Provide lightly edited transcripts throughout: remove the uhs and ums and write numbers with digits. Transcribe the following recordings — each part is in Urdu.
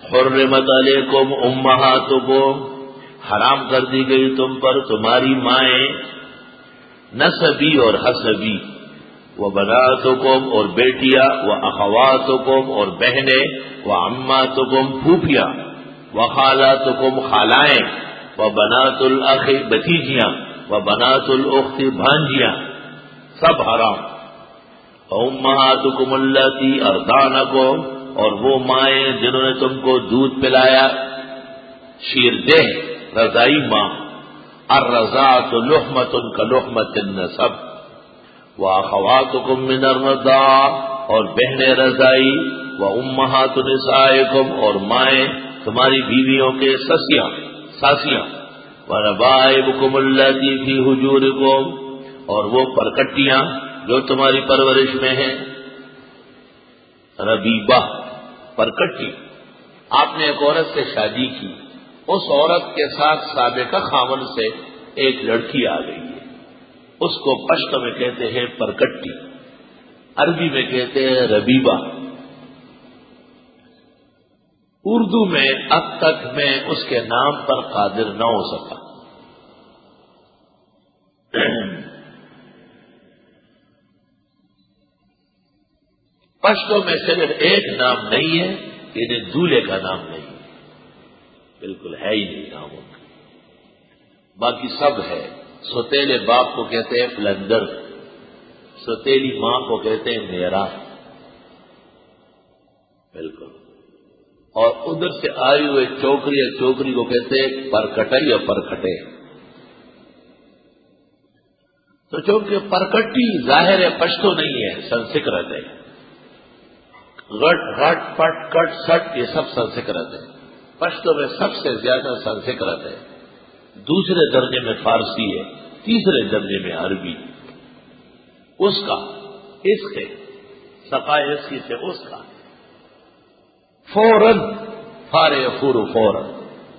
حرمت علیکم امہاتکم، حرام کر دی گئی تم پر تمہاری مائیں، نسبی اور حسبی، وبناتکم اور بیٹیاں، واخواتکم اور بہنیں، وعماتکم پھوپھیاں، وخالاتکم خالائیں، وبنات الاخ بھتیجیاں، وبنات الاخت بھانجیاں، سب حرام۔ امہاتکم اللاتی ارضعنکم، اور وہ مائیں جنہوں نے تم کو دودھ پلایا، شیردہ رضائی ماں، الرضاعۃ لحمۃ کلحمۃ النسب، واخواتکم من الرضاع، اور بہنیں رضائی، وامہات نسائکم، اور مائیں تمہاری بیویوں کے ساسیاں، وربائبکم اللاتی فی حجورکم، اور وہ پرکٹیاں جو تمہاری پرورش میں ہیں۔ ربیبہ پرکٹی، آپ نے ایک عورت سے شادی کی، اس عورت کے ساتھ سابقہ خاوند سے ایک لڑکی آ گئی ہے، اس کو پشتو میں کہتے ہیں پرکٹی، عربی میں کہتے ہیں ربیبہ۔ اردو میں اب تک میں اس کے نام پر قادر نہ ہو سکا۔ پشتو میں صرف ایک نام نہیں ہے، یعنی دولہے کا نام نہیں ہے، بالکل ہے ہی نہیں نام ان کا، باقی سب ہے۔ ستیلے باپ کو کہتے ہیں فلندر، ستیلی ماں کو کہتے ہیں میرا، بالکل۔ اور ادھر سے آئی ہوئے چوکری یا چوکری کو کہتے ہیں پرکٹا یا پرکھٹے۔ تو چونکہ پرکٹی ظاہر ہے پشتو نہیں ہے، سنسکرت ہے، غٹ گھٹ پٹ کٹ سٹ یہ سب سنسکرت ہے، پشتو میں سب سے زیادہ سنسکرت ہے، دوسرے درجے میں فارسی ہے، تیسرے درجے میں عربی، اس کا اس کے سقائسی سے اس کا فوراً فارے فور فوراً۔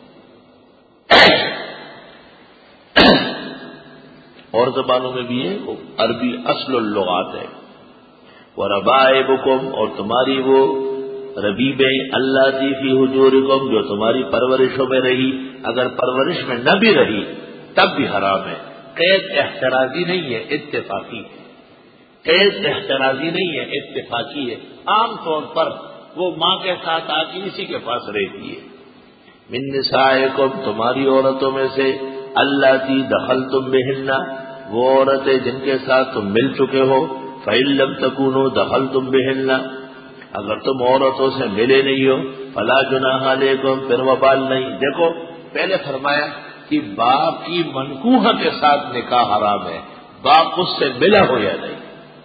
اور زبانوں میں بھی ہے، وہ عربی اصل اللغات ہے۔ وَرَبَائِبُكُمْ، اور تمہاری وہ ربیبیں، اللاتی فی حجورکم، جو تمہاری پرورشوں میں رہی، اگر پرورش میں نہ بھی رہی تب بھی حرام ہے۔ قید احترازی نہیں ہے، اتفاقی ہے، قید احترازی نہیں ہے، اتفاقی ہے۔ عام طور پر وہ ماں کے ساتھ آ کے اسی کے پاس رہتی ہے۔ من نسائکم، تمہاری عورتوں میں سے، اللاتی دخلتم بہن، وہ عورتیں جن کے ساتھ تم مل چکے ہو، فَإِن لَّمْ تَكُونُوا دَخَلْتُمْ بِهِنَّ، اگر تم عورتوں سے ملے نہیں ہو، فَلَا جُنَاحَ عَلَيْكُمْ، پھر وبال نہیں۔ دیکھو پہلے فرمایا کہ باپ کی منکوحہ کے ساتھ نکاح حرام ہے، باپ اس سے ملا ہو یا نہیں،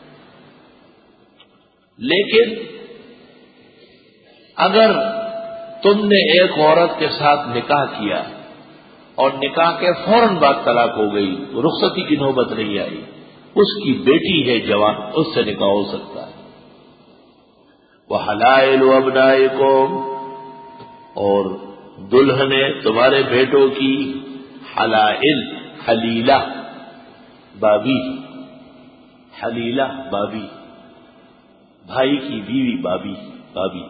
لیکن اگر تم نے ایک عورت کے ساتھ نکاح کیا اور نکاح کے فوراً بعد طلاق ہو گئی، رخصتی کی نوبت نہیں آئی، اس کی بیٹی ہے جوان، اس سے نکاح ہو سکتا ہے۔ وَحَلَائِلُ أَبْنَائِكُمْ، اور دلہنیں تمہارے بیٹوں کی، حلائل حلیلہ بابی، حلیلہ بابی، بھائی کی بیوی بابی، بابی۔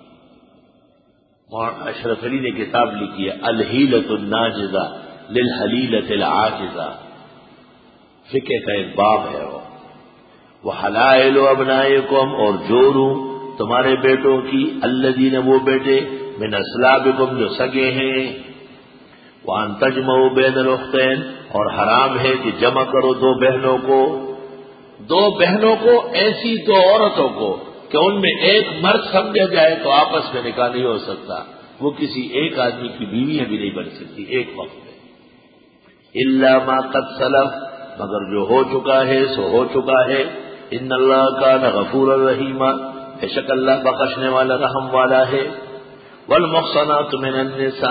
مولانا اشرف علی نے کتاب لکھی ہے الحیلۃ الناجزہ للحلیلۃ العاجزہ، فقہ کا ایک باب ہے وہ حلائل ابنائکم، اور جوروں تمہارے بیٹوں کی، الذین وہ بیٹے، من اصلابکم جو سگے ہیں، وان تجمعوا بین الاختین، اور حرام ہے کہ جمع کرو دو بہنوں کو، دو بہنوں کو ایسی دو عورتوں کو کہ ان میں ایک مرد سمجھا جائے تو آپس میں نکاح نہیں ہو سکتا، وہ کسی ایک آدمی کی بیویاں بھی نہیں بن سکتی ایک وقت میں، الا ما قد سلف، مگر جو ہو چکا ہے سو ہو چکا ہے، ان اللہ کان غفورا رحیما، بے شک اللہ بخشنے والا رحم والا ہے۔ والمحصنات من النساء،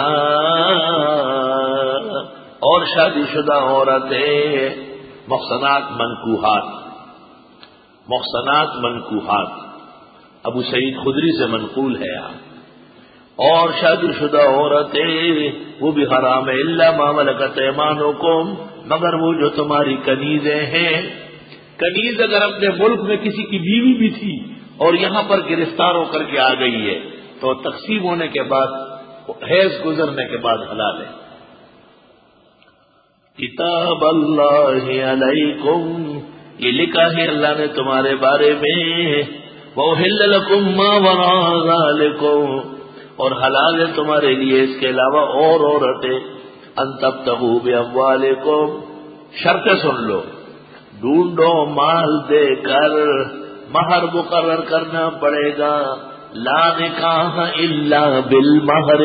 اور شادی شدہ عورتیں، محصنات منکوحات، محصنات منکوحات ابو سعید خدری سے منقول ہے یہاں، اور شادی شدہ عورتیں وہ بھی حرام ہے، الا ما ملکت ایمانکم، مگر وہ جو تمہاری کنیزیں ہیں۔ کنیز اگر اپنے ملک میں کسی کی بیوی بھی تھی اور یہاں پر گرفتار ہو کر کے آ گئی ہے تو تقسیم ہونے کے بعد حیض گزرنے کے بعد حلال ہے. کتاب اللہ علیکم، یہ لکھا ہے اللہ نے تمہارے بارے میں. وَأُحِلَّ لَكُم مَّا وَرَاءَ ذَلِكُمْ، اور حلال ہے تمہارے لیے اس کے علاوہ اور عورتیں. ان تبتغوا بِأَمْوَالِكُمْ، شرط سن لو، ڈھونڈو مال دے کر، مہر مقرر کرنا پڑے گا. لا نکاح الا بالمہر،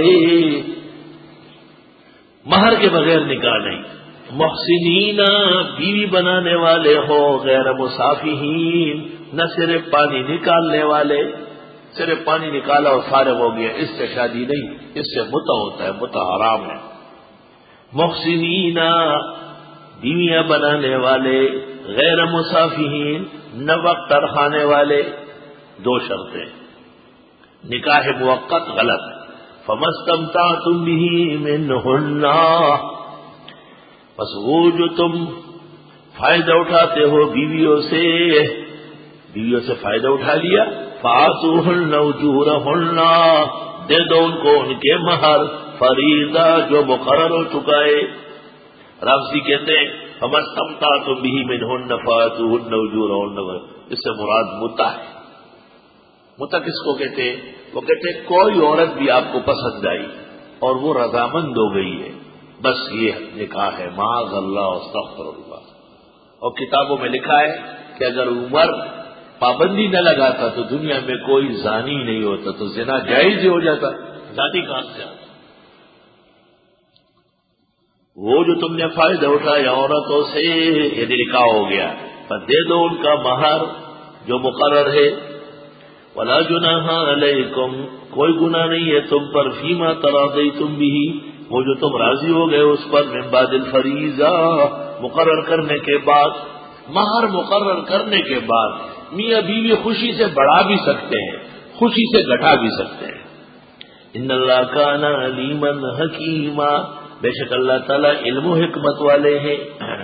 مہر کے بغیر نکاح نہیں. محسنین، بیوی بنانے والے ہو، غیر مصافحین، نہ صرف پانی نکالنے والے، صرف پانی نکالا اور فارغ ہو گیا، اس سے شادی نہیں، اس سے متع ہوتا ہے، متع حرام ہے. محسنین، بیویاں بنانے والے، غیر مصافحین، نہ وقت ترخانے والے. دو شرطیں. نکاح موقت غلط. فمستمتعتم به منہن، بس وہ جو تم فائدہ اٹھاتے ہو بیویوں سے فائدہ اٹھا لیا. فآتوہن اجورہن، دے دو ان کو ان کے مہر. فریضہ، جو مقرر ہو چکا ہے. رامسی کہتے ہیں فمستمتعتم به منہن فآتوہن اجورہن، اس سے مراد متع ہے. متع کس کو کہتے ہیں؟ وہ کہتے ہیں کوئی عورت بھی آپ کو پسند آئی اور وہ رضامند ہو گئی ہے، بس یہ نکاح ہے. معاذ اللہ استغفر اللہ. اور کتابوں میں لکھا ہے کہ اگر عمر پابندی نہ لگاتا تو دنیا میں کوئی زانی نہیں ہوتا، تو زنا جائز ہی ہو جاتا. زانی کہاں سے آتا؟ وہ جو تم نے فائدہ اٹھایا عورتوں سے، یہ نکاح ہو گیا، پر دے دو ان کا مہر جو مقرر ہے. ولا جناح علیکم، کوئی گناہ نہیں ہے تم پر. فیما تراضیتم به، وہ جو تم راضی ہو گئے اس پر. من بعد الفریضہ، مقرر کرنے کے بعد. مہر مقرر کرنے کے بعد میاں بیوی خوشی سے بڑھا بھی سکتے ہیں، خوشی سے گھٹا بھی سکتے ہیں. ان اللہ کان علیما حکیما، بے شک اللہ تعالیٰ علم و حکمت والے ہیں.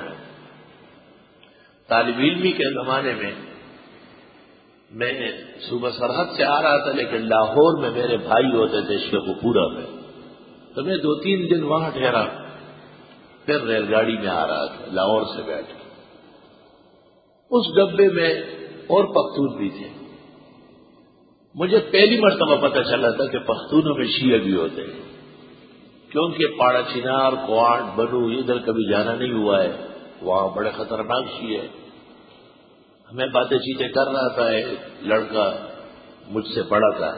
طالب علمی کے زمانے میں میں صبح سرحد سے آ رہا تھا، لیکن لاہور میں میرے بھائی ہوتے تھے شیخ پورا میں، تو میں 2-3 دن وہاں ٹھہرا. پھر ریل گاڑی میں آ رہا تھا لاہور سے بیٹھ کے. اس ڈبے میں اور پختون بھی تھے. مجھے پہلی مرتبہ پتہ چلا تھا کہ پختونوں میں شیعہ بھی ہوتے ہیں، کیونکہ پاڑا چنار، کوانٹ، بنو ادھر کبھی جانا نہیں ہوا ہے. وہاں بڑے خطرناک شیعہ ہے. ہمیں باتیں چیتیں کر رہا تھا. ایک لڑکا مجھ سے بڑا تھا،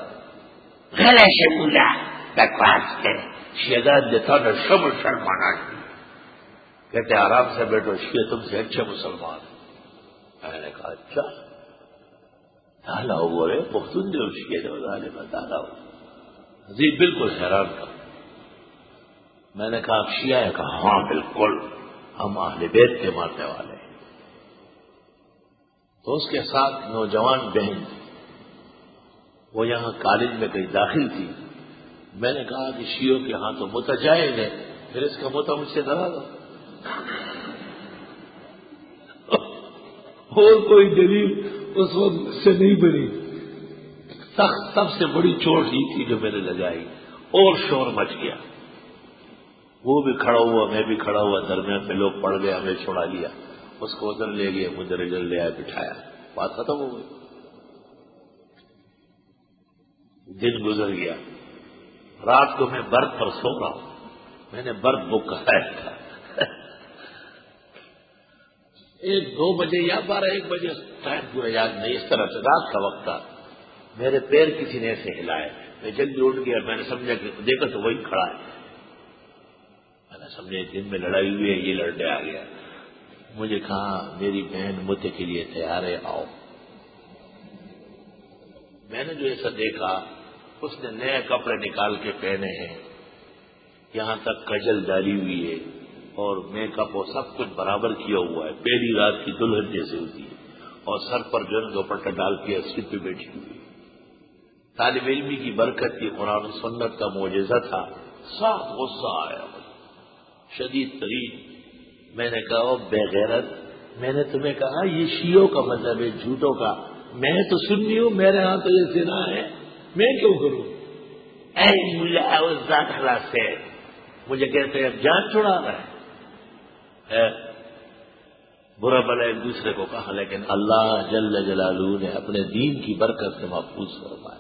شیعہ دیتا نہ سب مسلمان، کہتے آرام سے بیٹھو، شیعہ تم سے اچھے مسلمان. میں نے کہا اچھا تالا ہو بولے پختون دے شیعہ تالا ہو جی. بالکل حیران تھا. میں نے کہا آپ شیعہ ہے؟ کہا ہاں بالکل، ہم اہل بیت کے ماننے والے ہیں. تو اس کے ساتھ نوجوان بہن تھی، وہ یہاں کالج میں کہیں داخل تھی. میں نے کہا کہ شیعوں کے ہاں تو متع جائز ہے، پھر اس کا متع مجھ سے کرا دو. اور کوئی دلیل اس وقت مجھ سے نہیں بنی. سب سے بڑی چوٹ یہ تھی جو میں نے لگائی، اور شور مچ گیا. وہ بھی کھڑا ہوا، میں بھی کھڑا ہوا، درمیان میں لوگ پڑ گئے، ہمیں چھوڑا لیا. اس کو ادھر لے گئے، مجھے ادھر لے آیا، بٹھایا، بات ختم ہو گئی. دن گزر گیا. رات کو میں برتھ پر سو رہا ہوں. میں نے برتھ بک کرایا تھا 1-2 بجے یا 12-1 بجے، ٹائم پورا یاد نہیں، اس طرح سے رات کا وقت تھا. میرے پیر کسی نے ایسے ہلائے، میں جلدی اٹھ گیا. میں نے سمجھا کہ دیکھا تو وہی کھڑا ہے. میں نے سمجھا دن میں لڑائی ہوئی ہے، یہ لڑنے آ گیا. مجھے کہا میری بہن متع کے لیے تیار ہے، آؤ. میں نے جو ایسا دیکھا، اس نے نئے کپڑے نکال کے پہنے ہیں، یہاں تک کجل ڈالی ہوئی ہے اور میک اپ اور سب کچھ برابر کیا ہوا ہے، پہلی رات کی دلہن جیسے ہوتی ہے، اور سر پر جو ہے دوپٹہ ڈال کے سیٹ پہ بیٹھی ہوئی. طالب علمی کی برکت کی، قرآن و سنت کا معجزہ تھا. سخت غصہ آیا شدید ترین. میں نے کہا بے غیرت، میں نے تمہیں کہا یہ شیعوں کا مذہب ہے، جھوٹوں کا. میں تو سنی ہوں، میرے ہاں تو یہ زنا ہے، میں کیوں کروں؟ اے ملا اس ذات خلاص سے مجھے کہتے ہیں اب جان چھڑا رہا ہے. برا بلا ایک دوسرے کو کہا، لیکن اللہ جل جلالہ نے اپنے دین کی برکت سے محفوظ فرمایا.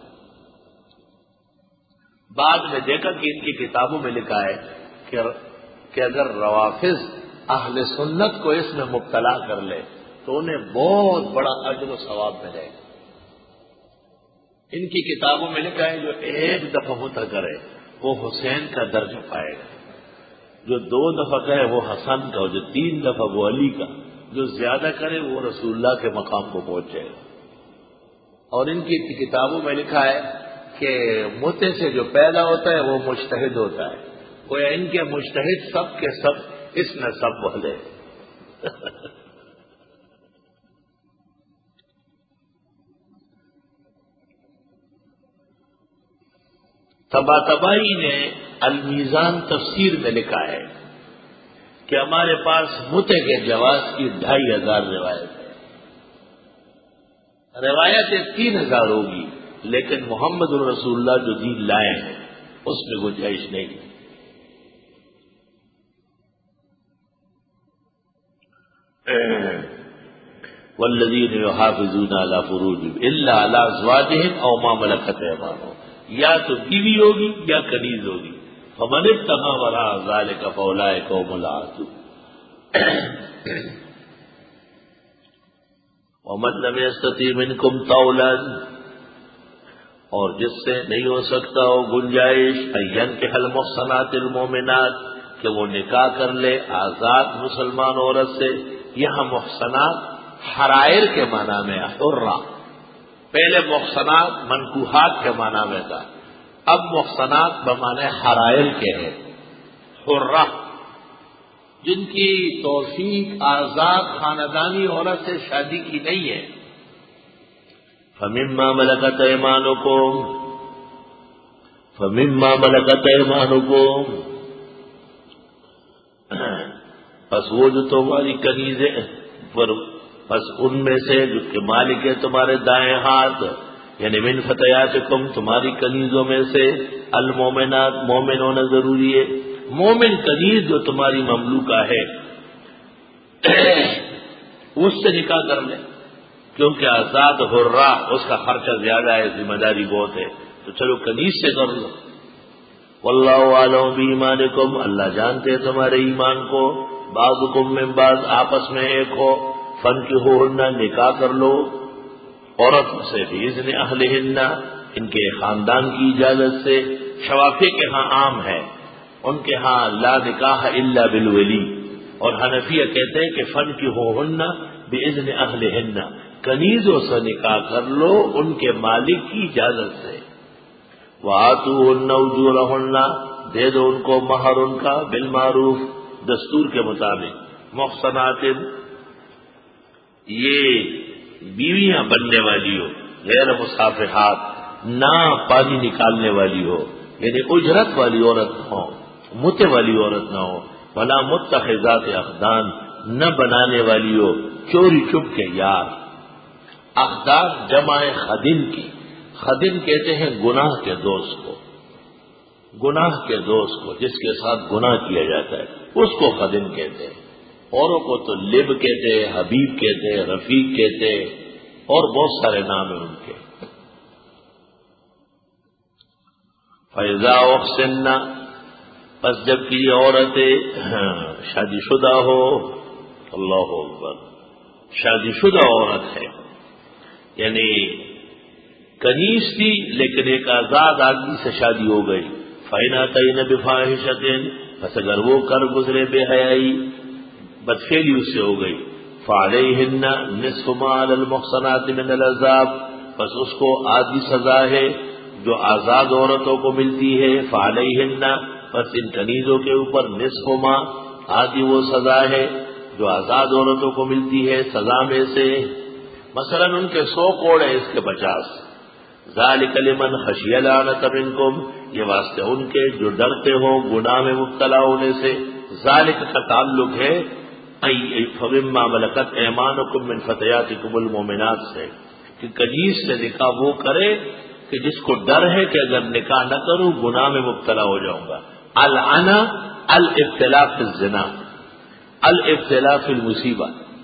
بعد میں دیکھا کہ ان کی کتابوں میں لکھا ہے کہ اگر روافض اہل سنت کو اس میں مبتلا کر لے تو انہیں بہت بڑا اجر و ثواب ملے گا. ان کی کتابوں میں لکھا ہے جو ایک دفعہ متع کرے وہ حسین کا درجہ پائے گا، جو 2 دفعہ کرے وہ حسن کا، جو 3 دفعہ وہ علی کا، جو زیادہ کرے وہ رسول اللہ کے مقام کو پہنچے گا. اور ان کی کتابوں میں لکھا ہے کہ متع سے جو پیدا ہوتا ہے وہ مجتہد ہوتا ہے. گویا ان کے مجتہد سب کے سب اس نسب والے. طباطبائی نے المیزان تفسیر میں لکھا ہے کہ ہمارے پاس متع کے جواز کی 2500 روایت ہے. روایتیں 3000 ہوگی، لیکن محمد الرسول اللہ جو دین لائے ہیں اس میں گنجائش نہیں. والذین یحافظون علی فروجہم الا علی ازواجہم او ما ملکت ایمانہم، یا تو بیوی ہوگی یا کنیز ہوگی. فمن ابتغى وراء ذلك فاولئک هم العادون. ومن لم يستطع منکم طولا، اور جس سے نہیں ہو سکتا ہو گنجائش ينكح المحصنات المؤمنات کہ وہ نکاح کر لے آزاد مسلمان عورت سے. یہاں محصنات حرائر کے معنی میں حرہ، پہلے محصنات منکوحات کے معنی میں تھا، اب محصنات بمعنی حرائر کے ہیں. حرہ جن کی توفیق آزاد خاندانی عورت سے شادی کی نہیں ہے. فمما ملکت ایمانکم، فمما ملکت ایمانکم، بس وہ جو تمہاری کنیزیں، بس ان میں سے جو کہ مالک ہے تمہارے دائیں ہاتھ، یعنی من فتیاتکم تمہاری کنیزوں میں سے، المومنات مومن ہونا ضروری ہے. مومن کنیز جو تمہاری مملوکہ ہے اس سے نکاح کر لیں، کیونکہ آزاد حرہ اس کا خرچہ زیادہ ہے، ذمہ داری بہت ہے، تو چلو کنیز سے کر لو. واللہ اعلم بایمانکم، اللہ جانتے تمہارے ایمان کو. بعضکم من بعض، آپس میں ایک ہو. فانکحوہن، نکاح کر لو عورت سے باذن اہلہن، ان کے خاندان کی اجازت سے. شوافی کے ہاں عام ہے، ان کے ہاں لا نکاح الا بالولی. اور حنفیہ کہتے ہیں کہ فانکحوہن باذن اہلہن، کنیزوں سے نکاح کر لو ان کے مالک کی اجازت سے. وآتوہن اجورہن، دے دو ان کو مہر ان کا بالمعروف، دستور کے مطابق. محصنات یہ بیویاں بننے والی ہو، غیر مصافحات، نہ پانی نکالنے والی ہو، یعنی اجرت والی عورت نہ ہو، متع والی عورت نہ ہو. ولا متخذات اخدان، نہ بنانے والی ہو چوری چپ کے یار. اخدان جمع خدن کی، خدن کہتے ہیں گناہ کے دوست کو، گناہ کے دوست کو جس کے ساتھ گناہ کیا جاتا ہے اس کو خدن کہتے ہیں. اوروں کو تو لب کہتے ہیں، حبیب کہتے ہیں، رفیق کہتے ہیں، اور بہت سارے نام ہیں ان کے. فیضا احسن، بس جب کہ یہ عورتیں شادی شدہ ہو، اللہ اکبر، شادی شدہ عورت ہے، یعنی کنیز تھی لیکن ایک آزاد آدمی سے شادی ہو گئی. فَإِنْ أَتَيْنَ بِفَاحِشَةٍ، بس اگر وہ کر گزرے بے حیائی، بدفعلی اس سے ہو گئی. فَعَلَيْهِنَّ نِصْفُ مَا عَلَى الْمُحْصَنَاتِ مِنَ الْعَذَابِ، بس اس کو آدھی سزا ہے جو آزاد عورتوں کو ملتی ہے. فَعَلَيْهِنَّ، بس ان کنیزوں کے اوپر نصف ما، آدھی وہ سزا ہے جو آزاد عورتوں کو ملتی ہے سزا میں سے. مثلا ان کے 100 کوڑ ہیں، اس کے 50. ذالک لمن خشی العنت منکم، یہ واسطے ان کے جو ڈرتے ہو گناہ میں مبتلا ہونے سے. ذالک کا تعلق ہے فمما ملکت ایمانکم من فتیاتکم المؤمنات سے، کہ کنیز سے نکاح وہ کرے کہ جس کو ڈر ہے کہ اگر نکاح نہ کروں گناہ میں مبتلا ہو جاؤں گا. العنا الابتلاء فی الزنا، الابتلاء فی المصیبہ.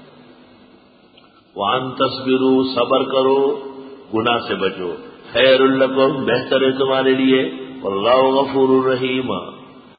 وان تصبروا، صبر کرو گناہ سے بچو، خیر لکم، بہتر ہے تمہارے لیے، واللہ غفور الرحیم،